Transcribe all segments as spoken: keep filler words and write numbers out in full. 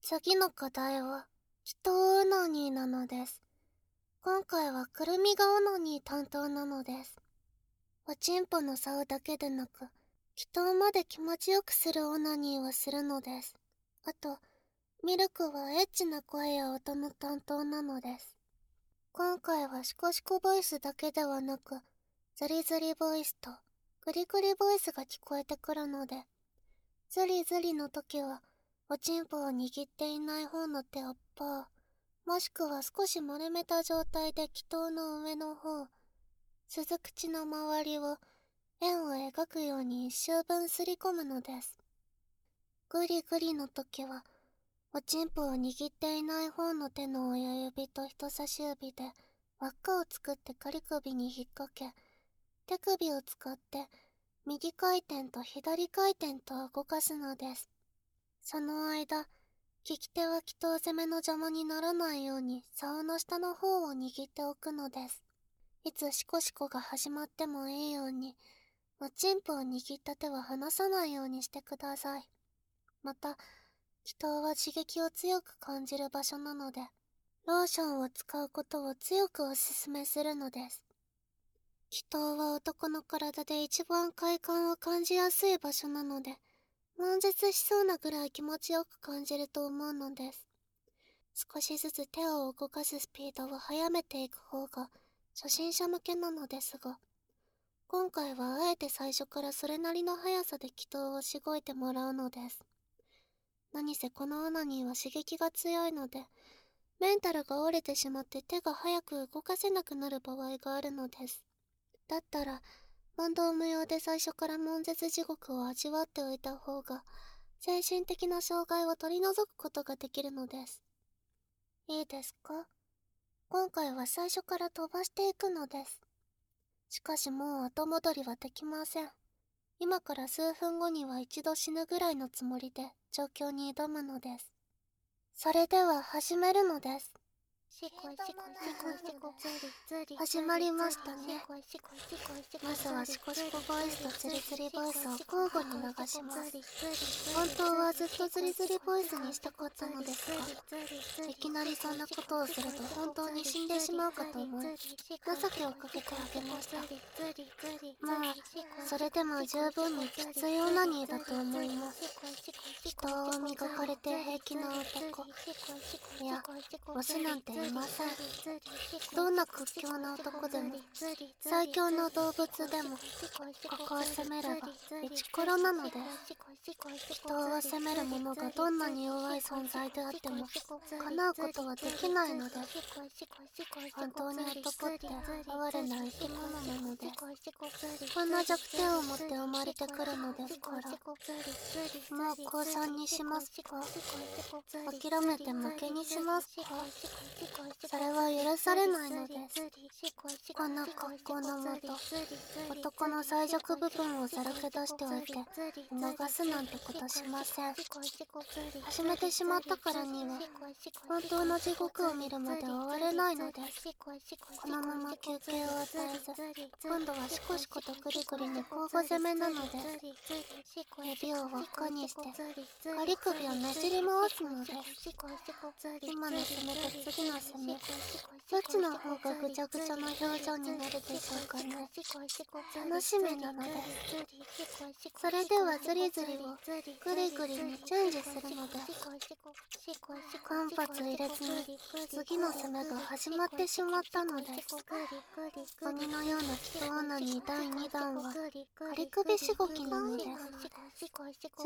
次の課題は、祈祷オナニーなのです。今回はくるみがオナニー担当なのです。おちんぽの竿だけでなく、祈祷まで気持ちよくするオナニーをするのです。あと、ミルクはエッチな声や音の担当なのです。今回はシコシコボイスだけではなく、ズリズリボイスとグリグリボイスが聞こえてくるので、ズリズリの時は、おちんぽを握っていない方の手をパー、もしくは少し丸めた状態で祈祷の上の方、鈴口の周りを円を描くように一周分すり込むのです。グリグリの時は、おちんぽを握っていない方の手の親指と人差し指で輪っかを作って仮首に引っ掛け、手首を使って右回転と左回転と動かすのです。その間、利き手は祈祷攻めの邪魔にならないように竿の下の方を握っておくのです。いつシコシコが始まってもいいように、おちんぽを握った手は離さないようにしてください。また、祈祷は刺激を強く感じる場所なので、ローションを使うことを強くお勧めするのです。祈祷は男の体で一番快感を感じやすい場所なので、悶絶しそうなぐらい気持ちよく感じると思うのです。少しずつ手を動かすスピードを速めていく方が初心者向けなのですが、今回はあえて最初からそれなりの速さで祈祷をしごいてもらうのです。何せこのオナニーは刺激が強いので、メンタルが折れてしまって手が早く動かせなくなる場合があるのです。だったら、問答無用で最初から悶絶地獄を味わっておいた方が、精神的な障害を取り除くことができるのです。いいですか？今回は最初から飛ばしていくのです。しかしもう後戻りはできません。今から数分後には一度死ぬぐらいのつもりで状況に挑むのです。それでは始めるのです。始まりましたね。まずはシコシコボイスとズリズリボイスを交互に流します。本当はずっとズリズリボイスにしたかったのですが、いきなりそんなことをすると本当に死んでしまうかと思い、情けをかけてあげました。まあ、それでも十分にきついオナニーだと思います。人を磨かれて平気な男。いや、オスなんていません。どんな屈強な男でも、最強の動物でも、ここを攻めれば、イチコロなのです。人を責める者がどんなに弱い存在であっても、叶うことはできないのです。本当に男って哀れな生き物なのです。こんな弱点を持って生まれてくるのですから。もう降参にしますか？諦めて負けにしますか？それは許されないのです。こんな格好のもと、男の最弱部分をさらけ出しておいて、流すなんてことしません。始めてしまったからには、本当の地獄を見るまで終われないのです。このまま休憩を与えず、今度はシコシコとグリグリに交互攻めなのです。指を輪っかにして、ガリ首をねじり回すのです。今の攻めと次の攻め、どっちの方がぐちゃぐちゃな表情になるでしょうかね。楽しみなのです。それではズリズリをグリグリにチェンジするのです。間髪入れずに次の攻めが始まってしまったのです。鬼のような祈祷オナニーだいにだんは仮首しごきなのです。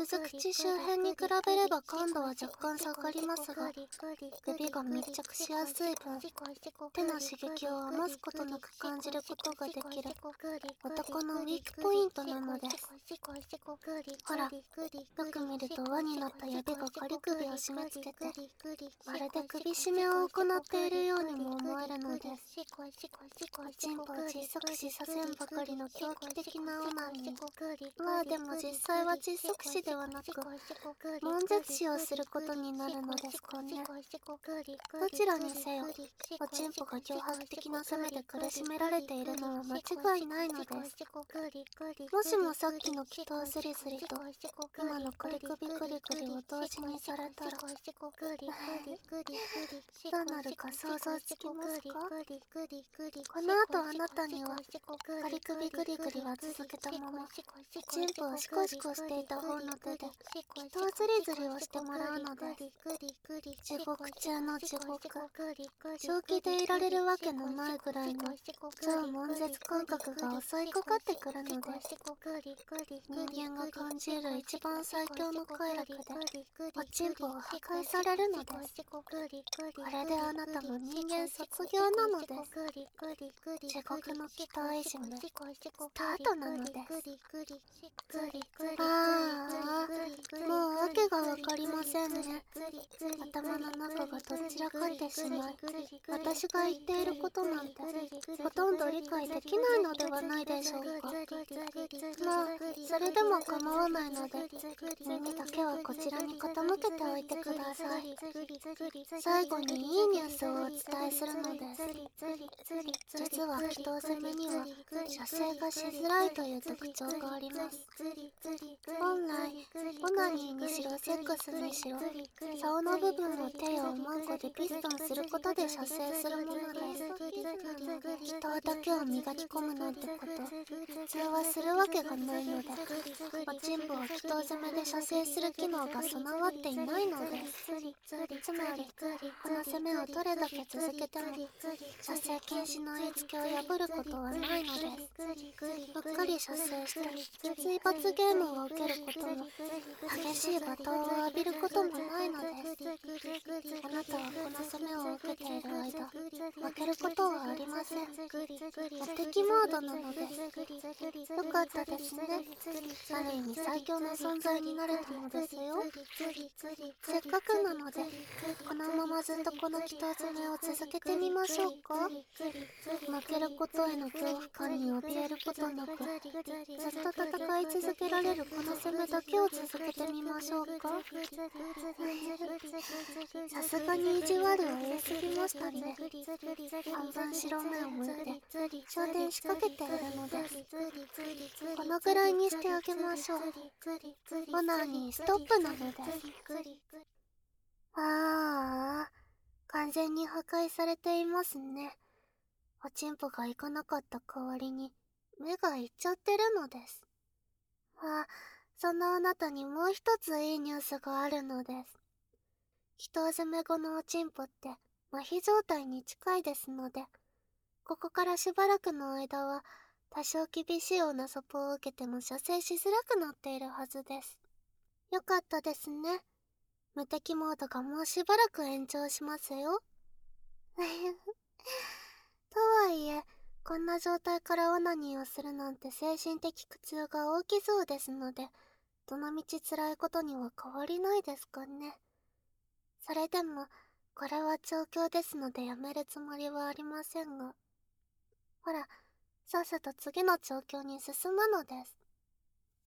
鈴口周辺に比べれば感度は若干下がりますが、指が密着しやすい分、手の刺激を余すことなく感じることができる男のウィークポイントなのです。ほら、よく見ると輪になった指がガリ首を締め付けて、まるで首絞めを行っているようにも思えるのです。おちんぽを窒息死させんばかりの狂気的なオナニー。まあでも実際は窒息死ではなく、悶絶死をすることになるのですかね。どちらにせよ、おちんぽが脅迫的な攻めで苦しめられているのは間違いないのです。もしもさっきの祈祷スリスリと今のクリ首クリクリを同時にされたら、 どうなるか想像つきますか？この後あなたにはガリ首グリグリは続けたままチンポをシコシコしていた方の手で人をズリズリをしてもらうのです。地獄中の地獄、正気でいられるわけのないぐらいの超悶絶感覚が襲いかかってくるのです。人間が感じる一番最強の快楽でおちんぽを破壊されるのです。これであなたも人間卒業なのです。地獄の期待いじめスタートなのです。ああ、もう訳がわかりませんね。頭の中がどちらかってしまい、私が言っていることなんてほとんど理解できないのではないでしょうか。まあそれでも構わないので耳だけはこちらに傾けておいてください。最後にいいニュースをお伝えするのです。実は祈祷攻めには射精がしづらいという特徴があります。本来オナニーにしろセックスにしろ竿の部分を手やおまんこでピストンすることで射精するものです。祈祷だけを磨き込むなんてこと普通はするわけがないのでおちんぽを祈祷攻めで射精する機能が備わっていないのです。つまりこの攻めをどれだけ続けても射精禁止の言いつけを破ることはないのです。うっかり射精してきつい罰ゲームを受けることも激しい罵倒を浴びることもないのです。あなたはこの攻めを受けている間負けることはありません。無敵モードなのです。よかったですね。ある意味最強の存在になれたのですよ。せっかくなのでこのままずっとこの祈祷攻めを続けてみましょうか。負けることへの恐怖感に怯えることなくずっと戦い続けられるこの攻めだけを続けてみましょうか。さすがに意地悪は言い過ぎましたね。半分白目を向いて焦点仕掛けているのです。このぐらいにしてあげましょう。オナーにストップなのです。ああ、完全に破壊されていますね。おちんぽが行かなかった代わりに目がいっちゃってるのです。あ、そんなあなたにもう一ついいニュースがあるのです。祈祷攻め後のおちんぽって麻痺状態に近いですので、ここからしばらくの間は多少厳しいおなそぽを受けても射精しづらくなっているはずです。よかったですね。無敵モードがもうしばらく延長しますよ。とはいえ、こんな状態からオナニーをするなんて精神的苦痛が大きそうですので、どのみち辛いことには変わりないですかね。それでも、これは調教ですのでやめるつもりはありませんが。ほら、さっさと次の調教に進むのです。